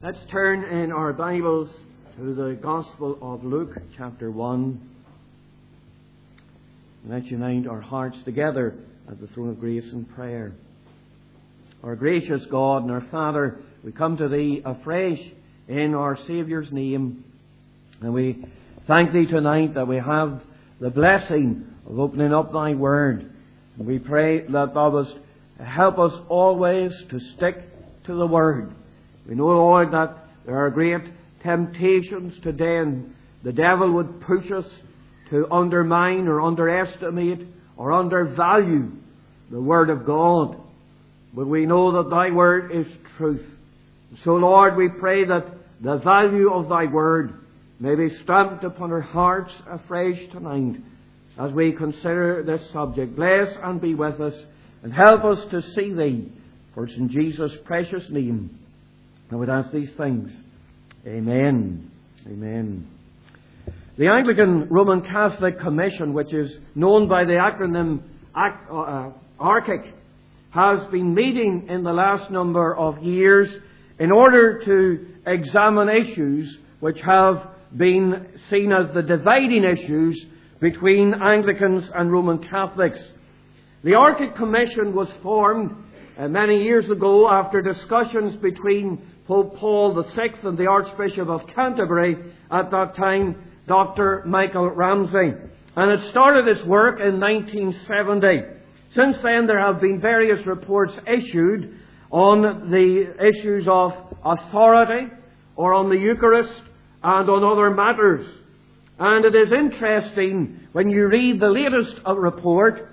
Let's turn in our Bibles to the Gospel of Luke, chapter 1. Let's unite our hearts together at the throne of grace in prayer. Our gracious God and our Father, we come to Thee afresh in our Saviour's name. And we thank Thee tonight that we have the blessing of opening up Thy Word. And we pray that Thou wouldst help us always to stick to the Word. We know, Lord, that there are great temptations today, and the devil would push us to undermine or underestimate or undervalue the Word of God. But we know that Thy Word is truth. So, Lord, we pray that the value of Thy Word may be stamped upon our hearts afresh tonight as we consider this subject. Bless and be with us, and help us to see Thee. For it's in Jesus' precious name I would ask these things. Amen. Amen. The Anglican Roman Catholic Commission, which is known by the acronym ARCIC, has been meeting in the last number of years in order to examine issues which have been seen as the dividing issues between Anglicans and Roman Catholics. The ARCIC Commission was formed many years ago after discussions between Pope Paul VI and the Archbishop of Canterbury, at that time Dr. Michael Ramsey. And it started its work in 1970. Since then there have been various reports issued on the issues of authority or on the Eucharist and on other matters. And it is interesting when you read the latest report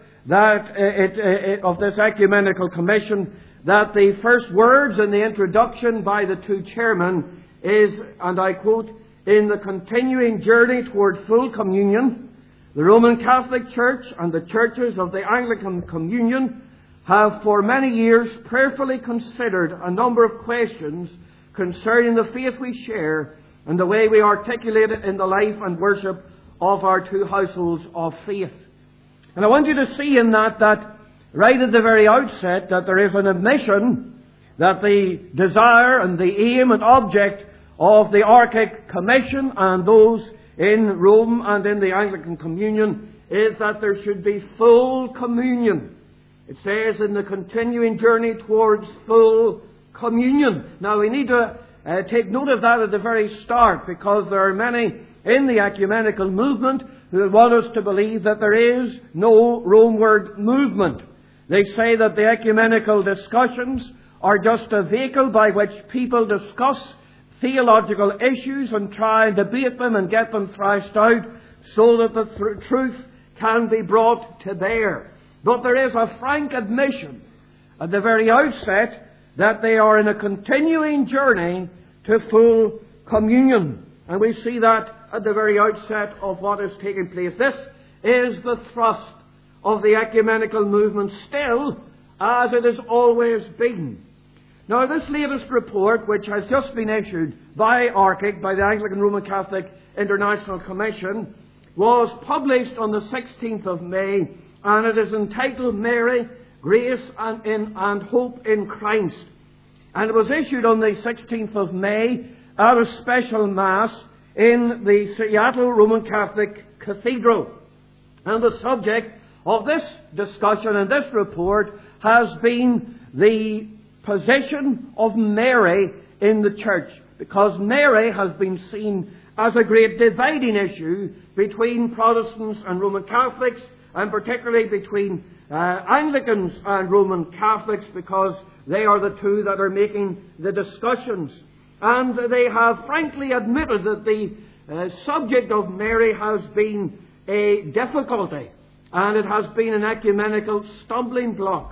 that of this Ecumenical Commission, that the first words in the introduction by the two chairmen is, and I quote, "In the continuing journey toward full communion, the Roman Catholic Church and the churches of the Anglican Communion have for many years prayerfully considered a number of questions concerning the faith we share and the way we articulate it in the life and worship of our two households of faith." And I want you to see in that right at the very outset, that there is an admission that the desire and the aim and object of the ARCIC Commission and those in Rome and in the Anglican Communion is that there should be full communion. It says in the continuing journey towards full communion. Now we need to take note of that at the very start, because there are many in the ecumenical movement who want us to believe that there is no Romeward movement. They say that the ecumenical discussions are just a vehicle by which people discuss theological issues and try and debate them and get them thrashed out so that the truth can be brought to bear. But there is a frank admission at the very outset that they are in a continuing journey to full communion. And we see that at the very outset of what is taking place. This is the thrust of the ecumenical movement still, as it has always been. Now, this latest report, which has just been issued by ARCIC, by the Anglican Roman Catholic International Commission, was published on the 16th of May, and it is entitled Mary, Grace and Hope in Christ. And it was issued on the 16th of May at a special Mass in the Seattle Roman Catholic Cathedral. And the subject of this discussion and this report has been the position of Mary in the church, because Mary has been seen as a great dividing issue between Protestants and Roman Catholics, and particularly between Anglicans and Roman Catholics, because they are the two that are making the discussions. And they have frankly admitted that the subject of Mary has been a difficulty, and it has been an ecumenical stumbling block.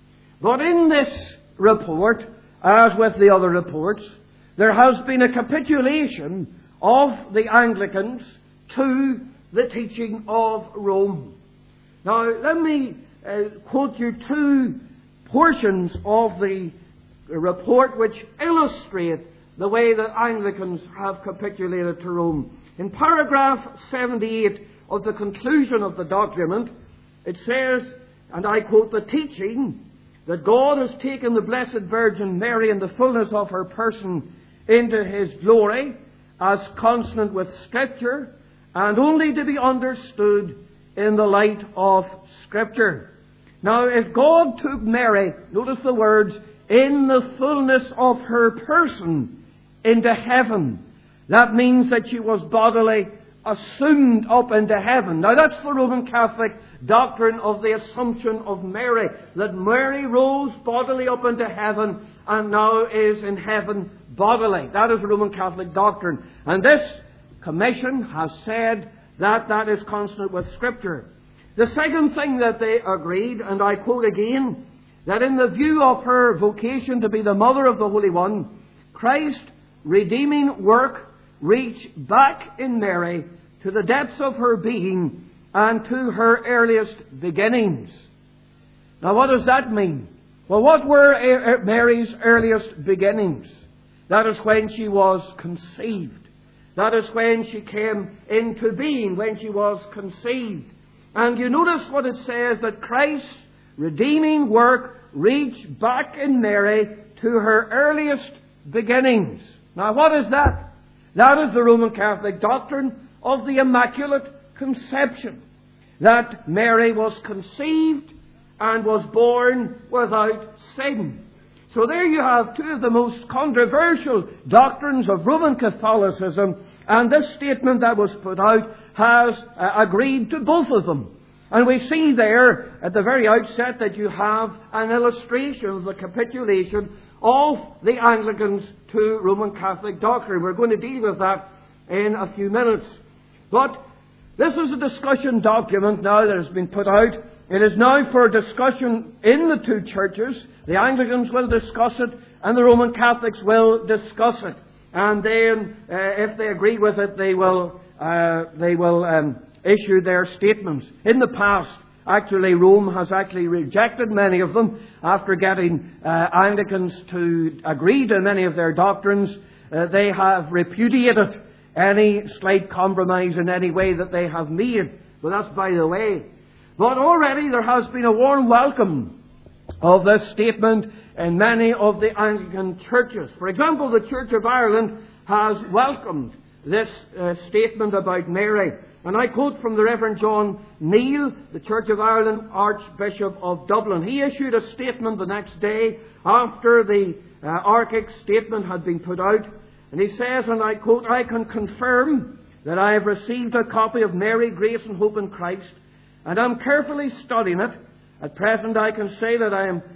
But in this report, as with the other reports, there has been a capitulation of the Anglicans to the teaching of Rome. Now, let me quote you two portions of the report which illustrate the way that Anglicans have capitulated to Rome. In paragraph 78 of the conclusion of the document, it says, and I quote, "The teaching that God has taken the Blessed Virgin Mary in the fullness of her person into His glory as consonant with Scripture and only to be understood in the light of Scripture. Now, if God took Mary, notice the words, in the fullness of her person into heaven, that means that she was bodily assumed up into heaven. Now, that's the Roman Catholic doctrine of the Assumption of Mary, that Mary rose bodily up into heaven and now is in heaven bodily. That is Roman Catholic doctrine. And this commission has said that that is consonant with Scripture. The second thing that they agreed, and I quote again, that in the view of her vocation to be the Mother of the Holy One, Christ's redeeming work reached back in Mary to the depths of her being and to her earliest beginnings. Now, what does that mean? Well, what were Mary's earliest beginnings? That is when she was conceived. That is when she came into being, when she was conceived. And you notice what it says, that Christ's redeeming work reached back in Mary to her earliest beginnings. Now, what is that? That is the Roman Catholic doctrine of the Immaculate Conception. That Mary was conceived and was born without sin. So there you have two of the most controversial doctrines of Roman Catholicism, and this statement that was put out has agreed to both of them. And we see there at the very outset that you have an illustration of the capitulation of the Anglicans to Roman Catholic doctrine. We're going to deal with that in a few minutes. But this is a discussion document now that has been put out. It is now for discussion in the two churches. The Anglicans will discuss it and the Roman Catholics will discuss it. And then, if they agree with it, they will issue their statements. In the past, actually, Rome has actually rejected many of them after getting Anglicans to agree to many of their doctrines. They have repudiated any slight compromise in any way that they have made. But that's by the way. But already there has been a warm welcome of this statement in many of the Anglican churches. For example, the Church of Ireland has welcomed this statement about Mary. And I quote from the Reverend John Neale, the Church of Ireland Archbishop of Dublin. He issued a statement the next day after the Archic statement had been put out. And he says, and I quote, "I can confirm that I have received a copy of Mary, Grace and Hope in Christ, and am carefully studying it. At present I can say that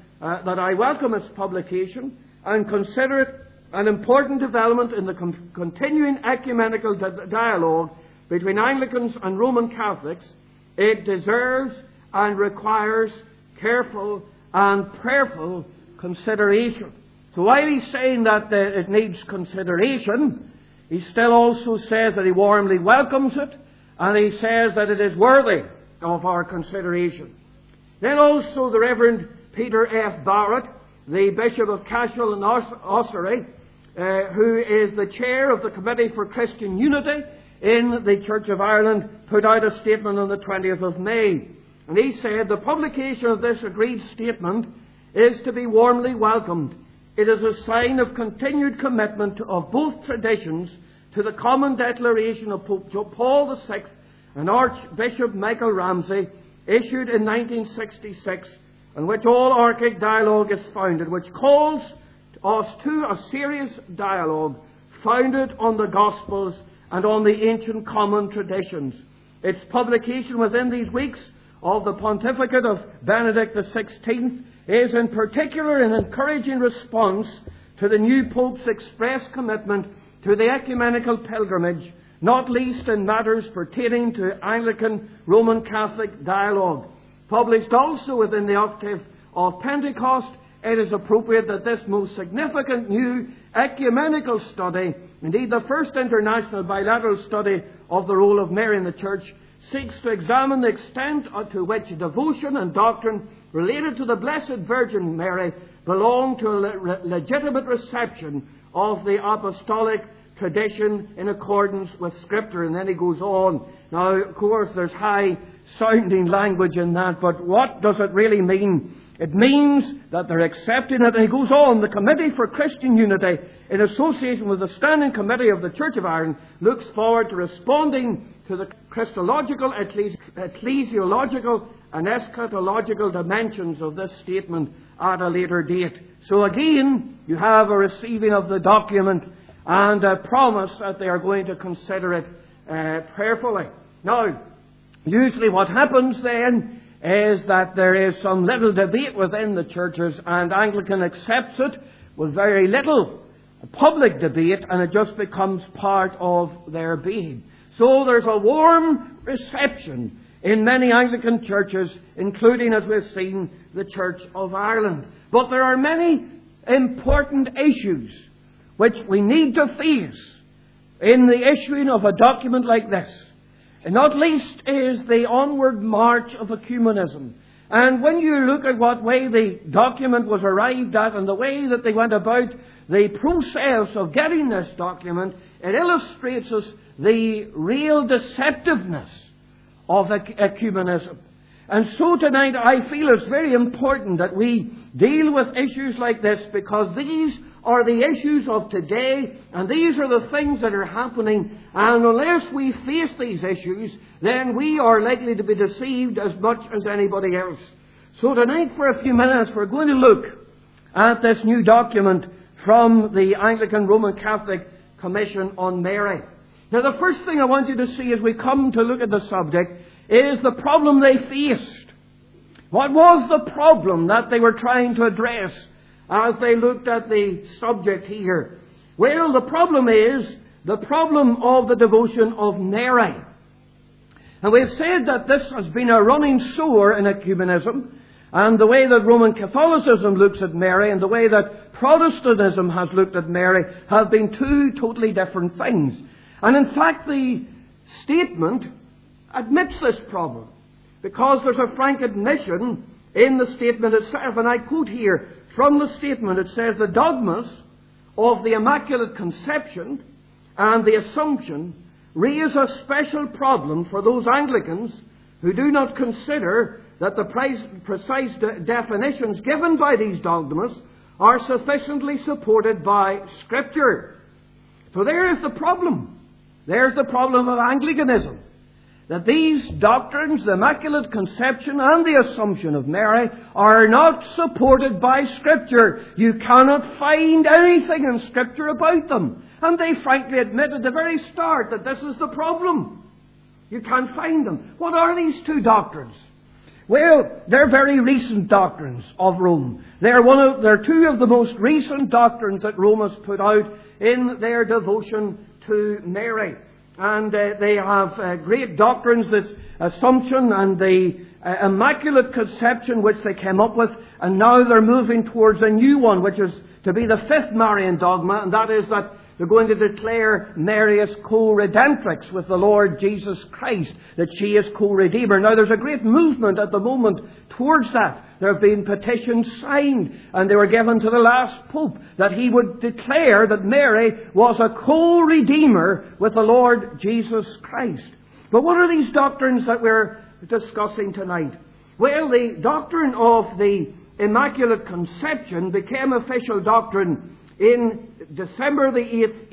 I welcome its publication and consider it an important development in the continuing ecumenical dialogue between Anglicans and Roman Catholics. It deserves and requires careful and prayerful consideration." So while he's saying that it needs consideration, he still also says that he warmly welcomes it, and he says that it is worthy of our consideration. Then also the Reverend Peter F. Barrett, the Bishop of Cashel and Ossory, who is the chair of the Committee for Christian Unity in the Church of Ireland, put out a statement on the 20th of May. And he said, "The publication of this agreed statement is to be warmly welcomed. It is a sign of continued commitment of both traditions to the common declaration of Pope Paul VI and Archbishop Michael Ramsey, issued in 1966, on which all Archic dialogue is founded, which calls us to a serious dialogue founded on the Gospels and on the ancient common traditions. Its publication within these weeks of the pontificate of Benedict XVI is in particular an encouraging response to the new Pope's express commitment to the ecumenical pilgrimage, not least in matters pertaining to Anglican Roman Catholic dialogue. Published also within the octave of Pentecost, it is appropriate that this most significant new ecumenical study, indeed the first international bilateral study of the role of Mary in the Church, seeks to examine the extent to which devotion and doctrine related to the Blessed Virgin Mary belong to a legitimate reception of the apostolic tradition in accordance with Scripture." And then he goes on. Now, of course, there's high-sounding language in that, but what does it really mean It means that they're accepting it. And he goes on, the Committee for Christian Unity, in association with the Standing Committee of the Church of Ireland, looks forward to responding to the Christological, ecclesiological and eschatological dimensions of this statement at a later date. So again, you have a receiving of the document and a promise that they are going to consider it prayerfully. Now, usually what happens then is that there is some little debate within the churches, and Anglican accepts it with very little public debate, and it just becomes part of their being. So there's a warm reception in many Anglican churches, including, as we've seen, the Church of Ireland. But there are many important issues which we need to face in the issuing of a document like this. And not least is the onward march of ecumenism. And when you look at what way the document was arrived at and the way that they went about the process of getting this document, it illustrates us the real deceptiveness of ecumenism. And so tonight I feel it's very important that we deal with issues like this, because these are the issues of today, and these are the things that are happening, and unless we face these issues, then we are likely to be deceived as much as anybody else. So tonight, for a few minutes, we're going to look at this new document from the Anglican Roman Catholic Commission on Mary. Now, the first thing I want you to see as we come to look at the subject is the problem they faced. What was the problem that they were trying to address as they looked at the subject here? Well, the problem is the problem of the devotion of Mary. And we've said that this has been a running sore in ecumenism, and the way that Roman Catholicism looks at Mary and the way that Protestantism has looked at Mary have been two totally different things. And in fact, the statement admits this problem, because there's a frank admission in the statement itself. And I quote here from the statement, it says, "The dogmas of the Immaculate Conception and the Assumption raise a special problem for those Anglicans who do not consider that the precise definitions given by these dogmas are sufficiently supported by Scripture." So there is the problem. There's the problem of Anglicanism. That these doctrines, the Immaculate Conception and the Assumption of Mary, are not supported by Scripture. You cannot find anything in Scripture about them. And they frankly admit at the very start that this is the problem. You can't find them. What are these two doctrines? Well, they're very recent doctrines of Rome. They're two of the most recent doctrines that Rome has put out in their devotion to Mary. And they have great doctrines, this Assumption and the Immaculate Conception, which they came up with. And now they're moving towards a new one, which is to be the fifth Marian dogma, and that is that they're going to declare Mary as co-redemptrix with the Lord Jesus Christ, that she is co-redeemer. Now, there's a great movement at the moment towards that. There have been petitions signed, and they were given to the last Pope, that he would declare that Mary was a co-redeemer with the Lord Jesus Christ. But what are these doctrines that we're discussing tonight? Well, the doctrine of the Immaculate Conception became official doctrine in December the 8th,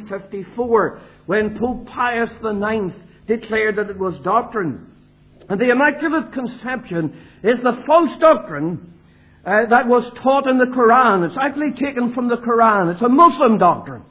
1854, when Pope Pius IX declared that it was doctrine. And the Immaculate Conception is the false doctrine that was taught in the Quran. It's actually taken from the Quran. It's a Muslim doctrine.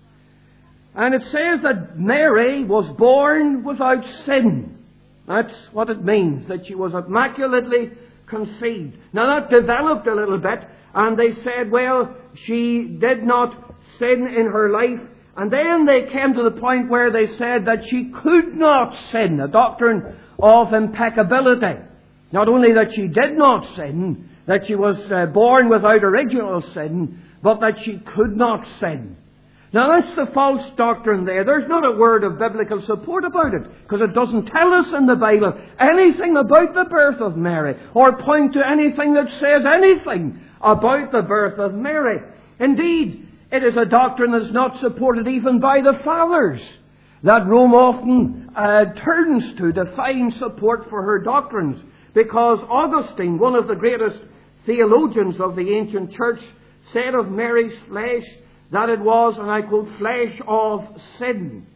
And it says that Mary was born without sin. That's what it means, that she was immaculately conceived. Now that developed a little bit, and they said, well, she did not sin in her life. And then they came to the point where they said that she could not sin, a doctrine of impeccability. Not only that she did not sin, that she was born without original sin, but that she could not sin. Now that's the false doctrine there. There's not a word of biblical support about it, because it doesn't tell us in the Bible anything about the birth of Mary, or point to anything that says anything about the birth of Mary. Indeed, it is a doctrine that's not supported even by the Fathers, that Rome often turns to find support for her doctrines. Because Augustine, one of the greatest theologians of the ancient church said of Mary's flesh that it was, and I quote, flesh of sin.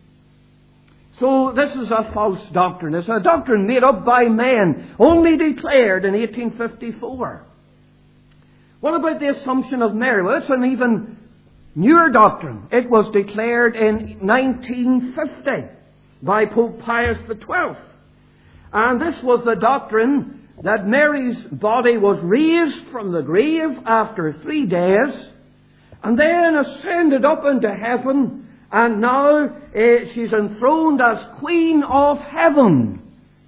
So this is a false doctrine. It's a doctrine made up by men, only declared in 1854. What about the Assumption of Mary? Well, it's an even newer doctrine. It was declared in 1950 by Pope Pius XII. And this was the doctrine that Mary's body was raised from the grave after 3 days, and then ascended up into heaven, and now she's enthroned as Queen of Heaven.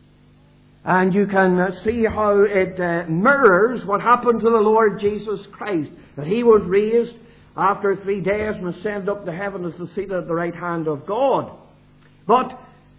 And you can see how it mirrors what happened to the Lord Jesus Christ, that He was raised after 3 days and ascended up to heaven as the seat at the right hand of God. But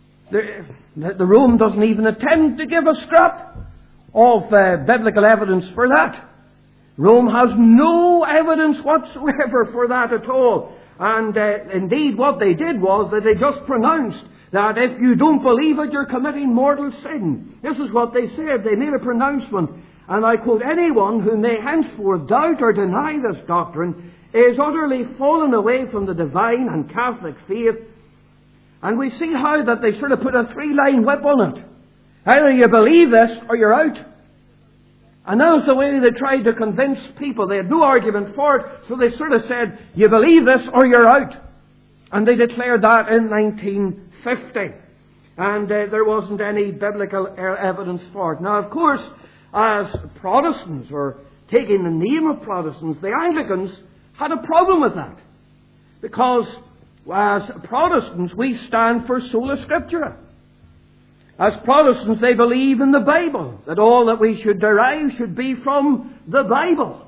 the Rome doesn't even attempt to give a scrap of biblical evidence for that. Rome has no evidence whatsoever for that at all. And indeed what they did was that they just pronounced that if you don't believe it, you're committing mortal sin. This is what they said. They made a pronouncement. And I quote, anyone who may henceforth doubt or deny this doctrine is utterly fallen away from the divine and Catholic faith. And we see how that they sort of put a 3-line whip on it. Either you believe this or you're out. And that was the way they tried to convince people. They had no argument for it, so they sort of said, you believe this or you're out. And they declared that in 1950. And there wasn't any biblical evidence for it. Now, of course, as Protestants, or taking the name of Protestants, the Anglicans had a problem with that. Because as Protestants, we stand for sola scriptura. As Protestants, they believe in the Bible, that all that we should derive should be from the Bible.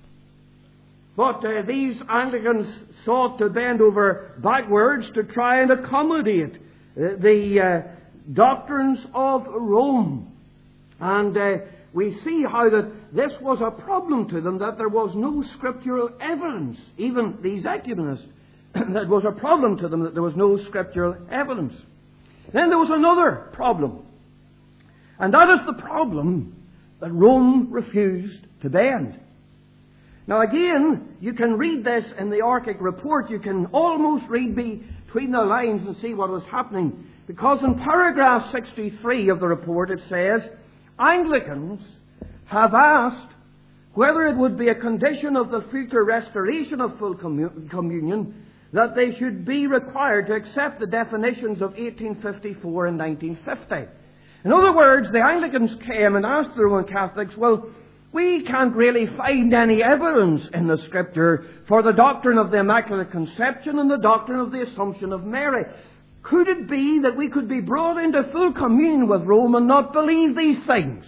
But these Anglicans sought to bend over backwards to try and accommodate the doctrines of Rome. And we see how that this was a problem to them, that there was no scriptural evidence. Even these ecumenists, that was a problem to them, that there was no scriptural evidence. Then there was another problem. And that is the problem that Rome refused to bend. Now again, you can read this in the Archic Report. You can almost read between the lines and see what was happening. Because in paragraph 63 of the report it says, Anglicans have asked whether it would be a condition of the future restoration of full communion that they should be required to accept the definitions of 1854 and 1950. In other words, the Anglicans came and asked the Roman Catholics, well, we can't really find any evidence in the Scripture for the doctrine of the Immaculate Conception and the doctrine of the Assumption of Mary. Could it be that we could be brought into full communion with Rome and not believe these things?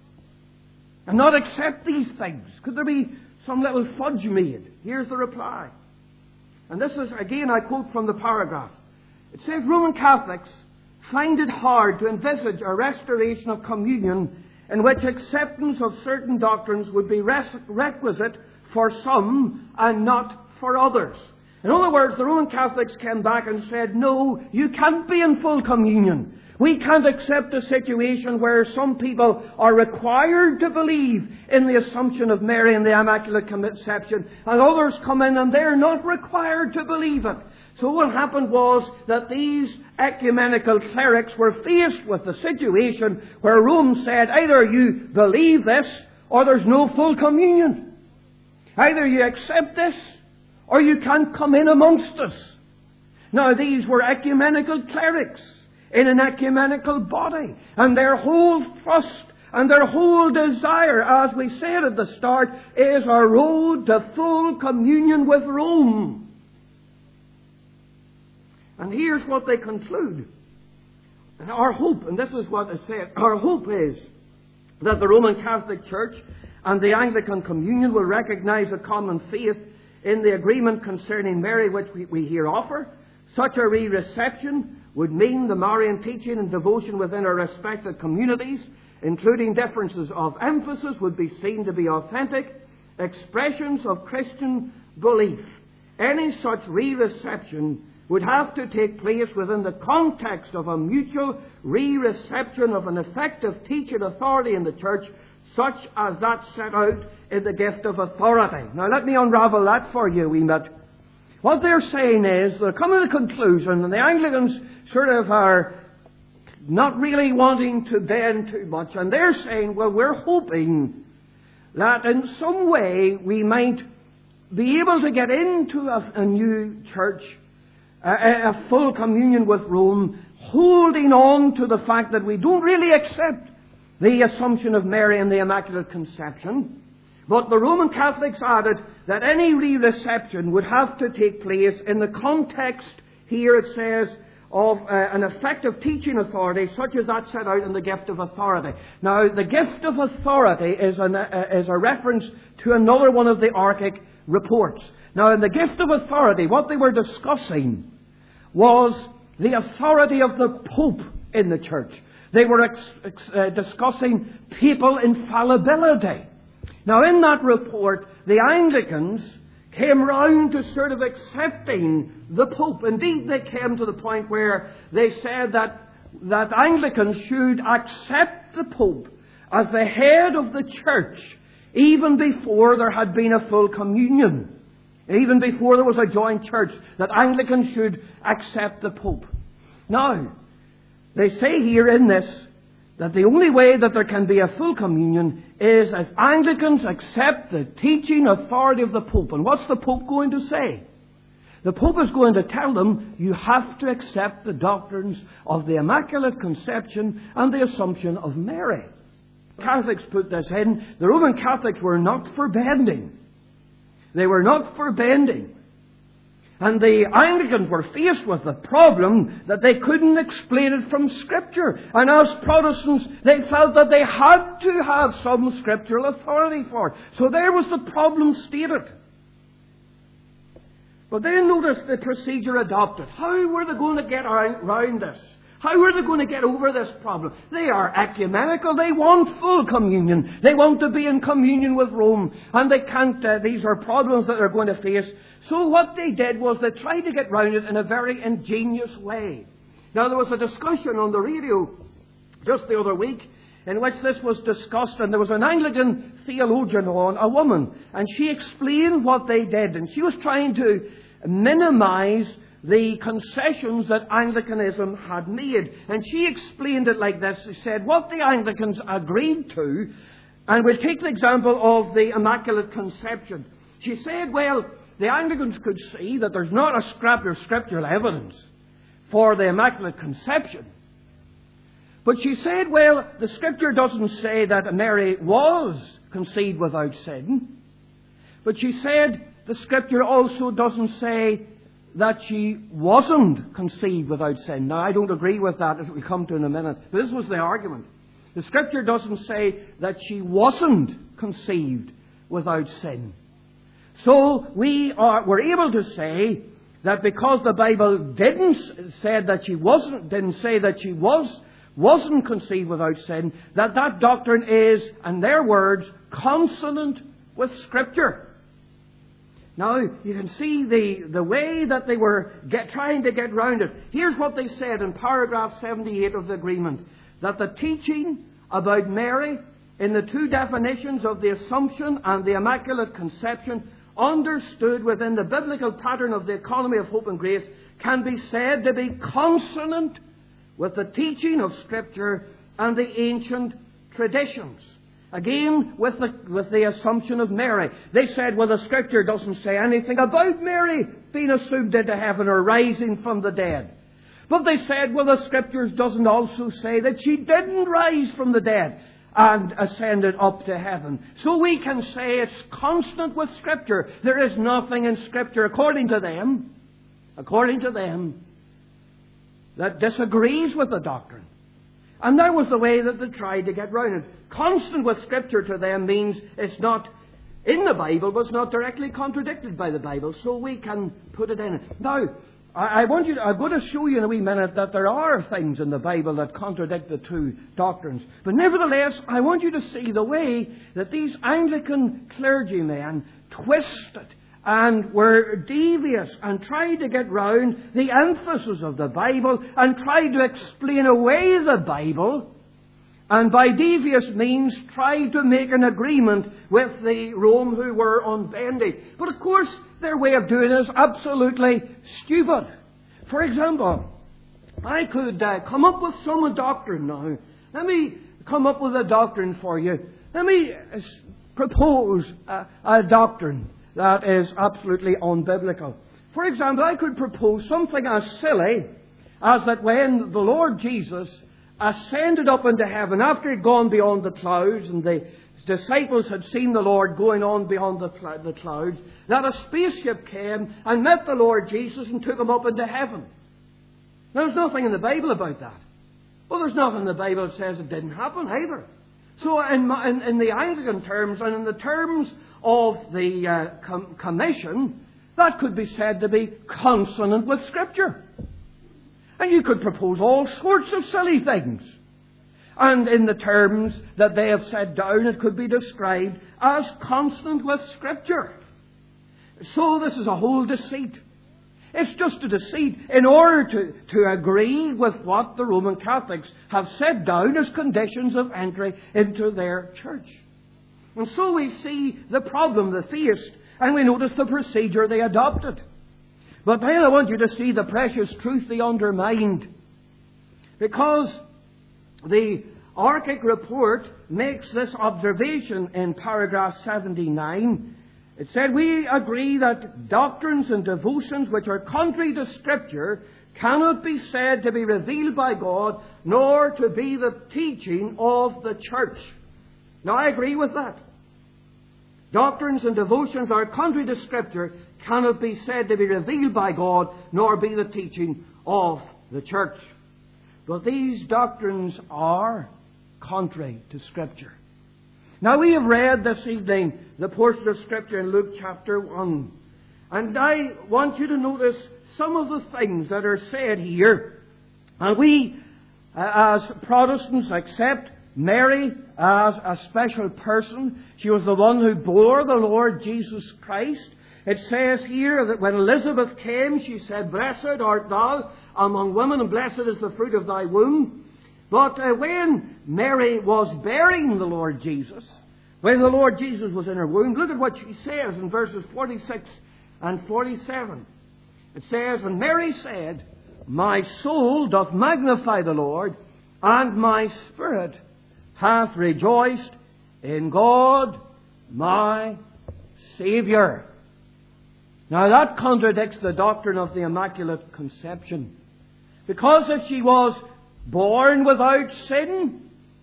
And not accept these things? Could there be some little fudge made? Here's the reply. And this is, again, I quote from the paragraph. It says, Roman Catholics find it hard to envisage a restoration of communion in which acceptance of certain doctrines would be requisite for some and not for others. In other words, the Roman Catholics came back and said, no, you can't be in full communion. We can't accept a situation where some people are required to believe in the Assumption of Mary and the Immaculate Conception, and others come in and they're not required to believe it. So what happened was that these ecumenical clerics were faced with the situation where Rome said, either you believe this or there's no full communion. Either you accept this or you can't come in amongst us. Now these were ecumenical clerics in an ecumenical body, and their whole thrust and their whole desire, as we said at the start, is a road to full communion with Rome. And here's what they conclude. And our hope, and this is what it said, our hope is that the Roman Catholic Church and the Anglican Communion will recognize a common faith in the agreement concerning Mary which we here offer. Such a re-reception would mean the Marian teaching and devotion within our respective communities, including differences of emphasis, would be seen to be authentic expressions of Christian belief. Any such re-reception would have to take place within the context of a mutual re-reception of an effective teaching authority in the Church, such as that set out in the gift of authority. Now let me unravel that for you a wee bit. What they're saying is, they're coming to the conclusion, and the Anglicans sort of are not really wanting to bend too much, and they're saying, well, we're hoping that in some way we might be able to get into a new church, a full communion with Rome, holding on to the fact that we don't really accept the Assumption of Mary and the Immaculate Conception. But the Roman Catholics added that any re-reception would have to take place in the context, here it says, of an effective teaching authority such as that set out in the gift of authority. Now, the gift of authority is a reference to another one of the Archic reports. Now, in the gift of authority, what they were discussing was the authority of the Pope in the Church. They were discussing papal infallibility. Now, in that report, the Anglicans came round to sort of accepting the Pope. Indeed, they came to the point where they said that Anglicans should accept the Pope as the head of the Church even before there had been a full communion. Even before there was a joint church, that Anglicans should accept the Pope. Now, they say here in this that the only way that there can be a full communion is if Anglicans accept the teaching authority of the Pope. And what's the Pope going to say? The Pope is going to tell them, you have to accept the doctrines of the Immaculate Conception and the Assumption of Mary. Catholics put this in. The Roman Catholics were not for bending. They were not for bending. And the Anglicans were faced with the problem that they couldn't explain it from Scripture. And as Protestants, they felt that they had to have some scriptural authority for it. So there was the problem stated. But then notice the procedure adopted. How were they going to get around this? How are they going to get over this problem? They are ecumenical. They want full communion. They want to be in communion with Rome. And they can't, these are problems that they're going to face. So what they did was they tried to get round it in a very ingenious way. Now there was a discussion on the radio just the other week in which this was discussed, and there was an Anglican theologian on, a woman, and she explained what they did, and she was trying to minimize the concessions that Anglicanism had made. And she explained it like this. She said, what the Anglicans agreed to, and we'll take the example of the Immaculate Conception. She said, well, the Anglicans could see that there's not a scrap of scriptural evidence for the Immaculate Conception. But she said, well, the Scripture doesn't say that Mary was conceived without sin. But she said, the Scripture also doesn't say that she wasn't conceived without sin. Now, I don't agree with that, as we come to in a minute. But this was the argument. The Scripture doesn't say that she wasn't conceived without sin. So we're able to say that because the Bible didn't say that she wasn't conceived without sin, that doctrine is, in their words, consonant with Scripture. Now, you can see the way that they were trying to get round it. Here's what they said in paragraph 78 of the agreement. That the teaching about Mary in the two definitions of the Assumption and the Immaculate Conception, understood within the biblical pattern of the economy of hope and grace, can be said to be consonant with the teaching of Scripture and the ancient traditions. Again, with the Assumption of Mary. They said, well, the Scripture doesn't say anything about Mary being assumed into heaven or rising from the dead. But they said, well, the Scriptures doesn't also say that she didn't rise from the dead and ascended up to heaven. So we can say it's constant with Scripture. There is nothing in Scripture, according to them, that disagrees with the doctrine. And that was the way that they tried to get round it. Constant with Scripture to them means it's not in the Bible, but it's not directly contradicted by the Bible, so we can put it in. Now, I'm going to show you in a wee minute that there are things in the Bible that contradict the two doctrines. But nevertheless, I want you to see the way that these Anglican clergymen twisted and were devious and tried to get round the emphasis of the Bible and tried to explain away the Bible and by devious means tried to make an agreement with the Rome who were unbending. But of course, their way of doing it is absolutely stupid. For example, I could come up with some doctrine now. Let me come up with a doctrine for you. Let me propose a doctrine that is absolutely unbiblical. For example, I could propose something as silly as that when the Lord Jesus ascended up into heaven, after he'd gone beyond the clouds and the disciples had seen the Lord going on beyond the clouds, that a spaceship came and met the Lord Jesus and took him up into heaven. Now, there's nothing in the Bible about that. Well, there's nothing in the Bible that says it didn't happen either. So in the Anglican terms and in the terms of the Commission, that could be said to be consonant with Scripture. And you could propose all sorts of silly things. And in the terms that they have set down, it could be described as consonant with Scripture. So this is a whole deceit. It's just a deceit in order to agree with what the Roman Catholics have set down as conditions of entry into their church. And so we see the problem, the theist, and we notice the procedure they adopted. But then I want you to see the precious truth they undermined. Because the Archic report makes this observation in paragraph 79. It said, "We agree that doctrines and devotions which are contrary to Scripture cannot be said to be revealed by God, nor to be the teaching of the church." Now, I agree with that. Doctrines and devotions are contrary to Scripture, cannot be said to be revealed by God, nor be the teaching of the church. But these doctrines are contrary to Scripture. Now, we have read this evening the portion of Scripture in Luke chapter 1. And I want you to notice some of the things that are said here. And we, as Protestants, accept Mary as a special person. She was the one who bore the Lord Jesus Christ. It says here that when Elizabeth came, she said, "Blessed art thou among women, and blessed is the fruit of thy womb." But when Mary was bearing the Lord Jesus, when the Lord Jesus was in her womb, look at what she says in verses 46 and 47. It says, "And Mary said, My soul doth magnify the Lord, and my spirit hath rejoiced in God my Saviour." Now that contradicts the doctrine of the Immaculate Conception. Because if she was born without sin,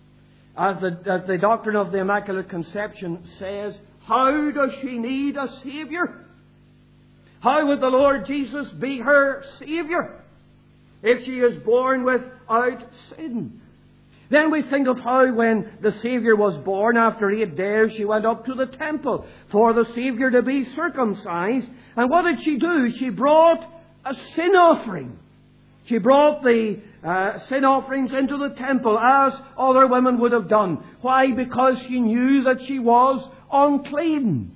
as the doctrine of the Immaculate Conception says, how does she need a Saviour? How would the Lord Jesus be her Saviour if she is born without sin? Then we think of how when the Saviour was born, after 8 days, she went up to the temple for the Saviour to be circumcised. And what did she do? She brought a sin offering. She brought the sin offerings into the temple as other women would have done. Why? Because she knew that she was unclean.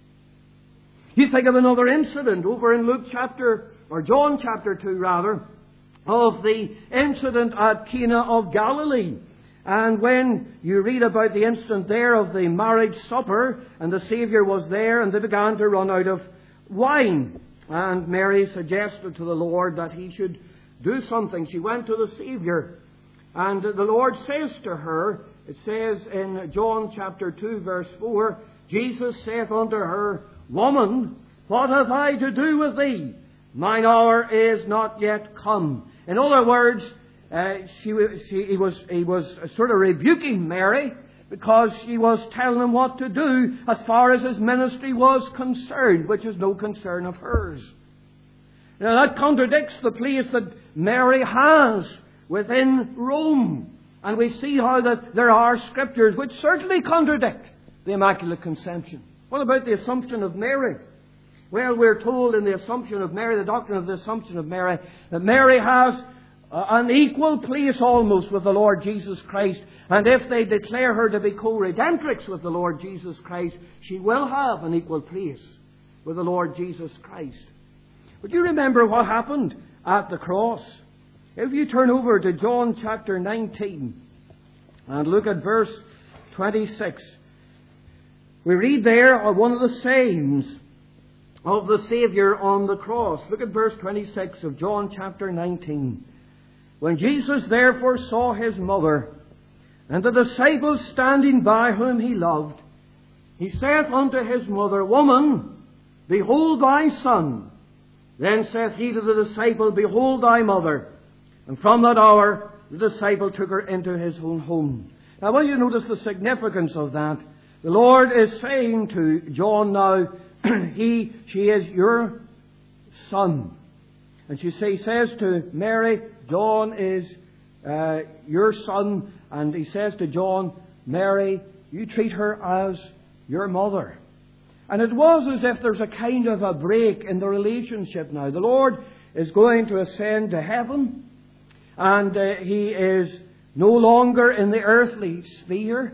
You think of another incident over in John chapter 2 rather, of the incident at Cana of Galilee. And when you read about the incident there of the marriage supper, and the Saviour was there, and they began to run out of wine. And Mary suggested to the Lord that he should do something. She went to the Saviour, and the Lord says to her, it says in John chapter 2 verse 4, "Jesus saith unto her, Woman, what have I to do with thee? Mine hour is not yet come." In other words, he was sort of rebuking Mary because she was telling him what to do as far as his ministry was concerned, which is no concern of hers. Now that contradicts the place that Mary has within Rome. And we see how that there are scriptures which certainly contradict the Immaculate Conception. What about the Assumption of Mary? Well, we're told in the Assumption of Mary, the doctrine of the Assumption of Mary, that Mary has an equal place almost with the Lord Jesus Christ. And if they declare her to be co-redemptrix with the Lord Jesus Christ, she will have an equal place with the Lord Jesus Christ. But you remember what happened at the cross. If you turn over to John chapter 19, And look at verse 26. We read there one of the sayings of the Saviour on the cross. Look at verse 26 of John chapter 19. When Jesus therefore saw his mother and the disciples standing by whom he loved, he saith unto his mother, Woman, behold thy son. Then saith he to the disciple, Behold thy mother. And from that hour the disciple took her into his own home. Now, will you notice the significance of that? The Lord is saying to John now, she is your son. And he says to Mary, John is your son. And he says to John, Mary, you treat her as your mother. And it was as if there's a kind of a break in the relationship now. The Lord is going to ascend to heaven. And He is no longer in the earthly sphere.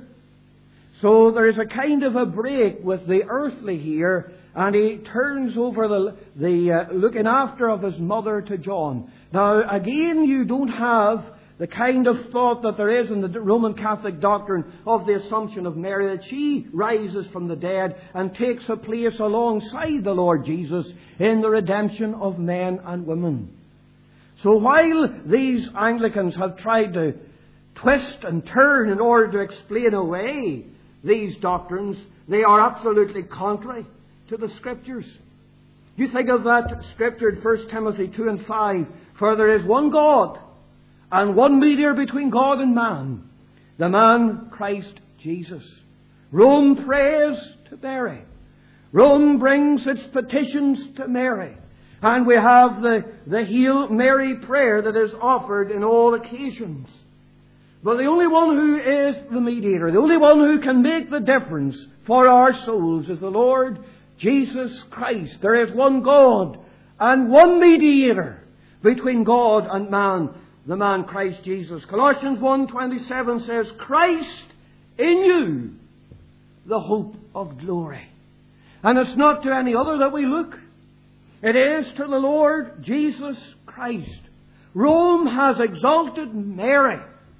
So there is a kind of a break with the earthly here. And He turns over the looking after of His mother to John. Now, again, you don't have the kind of thought that there is in the Roman Catholic doctrine of the Assumption of Mary, that she rises from the dead and takes a place alongside the Lord Jesus in the redemption of men and women. So while these Anglicans have tried to twist and turn in order to explain away these doctrines, they are absolutely contrary to the Scriptures. You think of that Scripture in 1 Timothy 2 and 5, for there is one God, and one mediator between God and man, the man Christ Jesus. Rome prays to Mary. Rome brings its petitions to Mary. And we have the Hail Mary prayer that is offered in all occasions. But the only one who is the mediator, the only one who can make the difference for our souls is the Lord Jesus Christ. There is one God and one mediator between God and man, the man Christ Jesus. Colossians 1:27 says, Christ in you, the hope of glory. And it's not to any other that we look. It is to the Lord Jesus Christ. Rome has exalted Mary.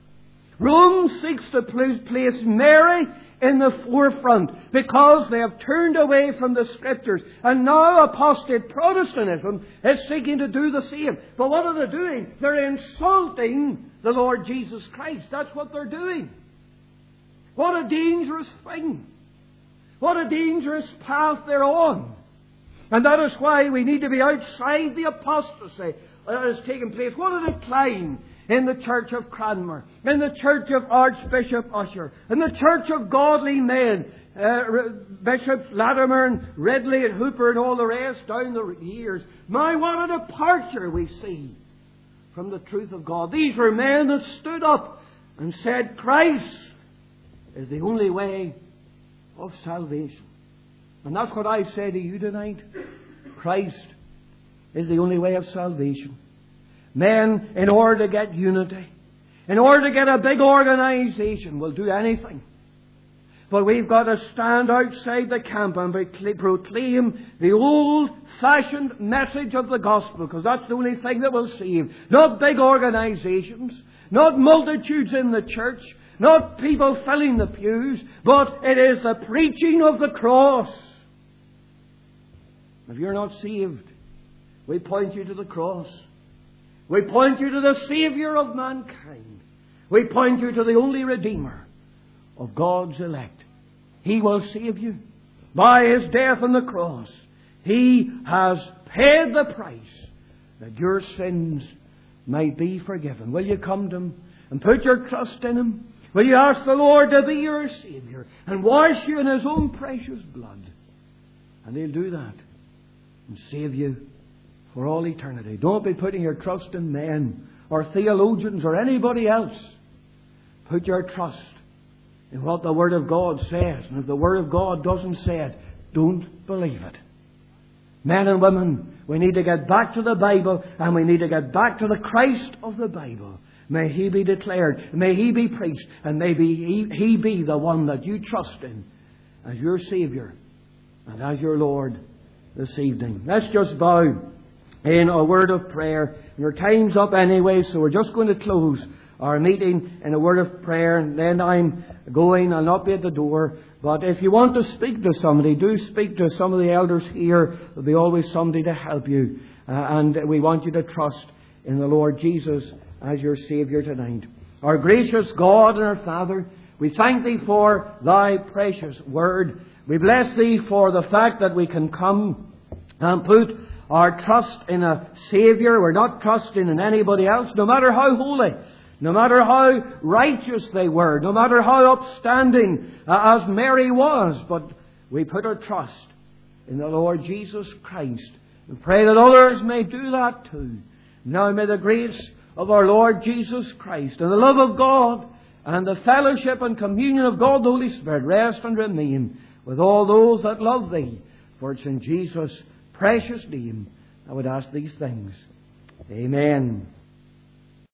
Rome seeks to place Mary in the forefront because they have turned away from the Scriptures. And now apostate Protestantism is seeking to do the same. But what are they doing? They're insulting the Lord Jesus Christ. That's what they're doing. What a dangerous thing. What a dangerous path they're on. And that is why we need to be outside the apostasy that has taken place. What a decline in the church of Cranmer, in the church of Archbishop Usher, in the church of godly men, Bishops Latimer and Ridley and Hooper and all the rest down the years. My, what a departure we see from the truth of God. These were men that stood up and said, Christ is the only way of salvation. And that's what I say to you tonight. Christ is the only way of salvation. Men, in order to get unity, in order to get a big organization, will do anything. But we've got to stand outside the camp and proclaim the old-fashioned message of the gospel, because that's the only thing that will save. Not big organizations, not multitudes in the church, not people filling the pews, but it is the preaching of the cross. If you're not saved, we point you to the cross. We point you to the Saviour of mankind. We point you to the only Redeemer of God's elect. He will save you. By His death on the cross, He has paid the price that your sins might be forgiven. Will you come to Him and put your trust in Him? Will you ask the Lord to be your Saviour and wash you in His own precious blood? And He'll do that and save you for all eternity. Don't be putting your trust in men or theologians or anybody else. Put your trust in what the Word of God says. And if the Word of God doesn't say it, don't believe it. Men and women, we need to get back to the Bible, and we need to get back to the Christ of the Bible. May He be declared, may He be preached, and may He be the one that you trust in as your Saviour and as your Lord this evening. Let's just bow in a word of prayer. Your time's up anyway, so we're just going to close our meeting in a word of prayer, and then I'm going. I'll not be at the door. But if you want to speak to somebody, do speak to some of the elders here. There'll be always somebody to help you. And we want you to trust in the Lord Jesus as your Saviour tonight. Our gracious God and our Father, we thank Thee for Thy precious Word. We bless Thee for the fact that we can come and put our trust in a Saviour. We're not trusting in anybody else, no matter how holy, no matter how righteous they were, no matter how upstanding as Mary was. But we put our trust in the Lord Jesus Christ and pray that others may do that too. Now may the grace of our Lord Jesus Christ and the love of God and the fellowship and communion of God the Holy Spirit rest and remain with all those that love Thee. For it's in Jesus' precious name I would ask these things. Amen.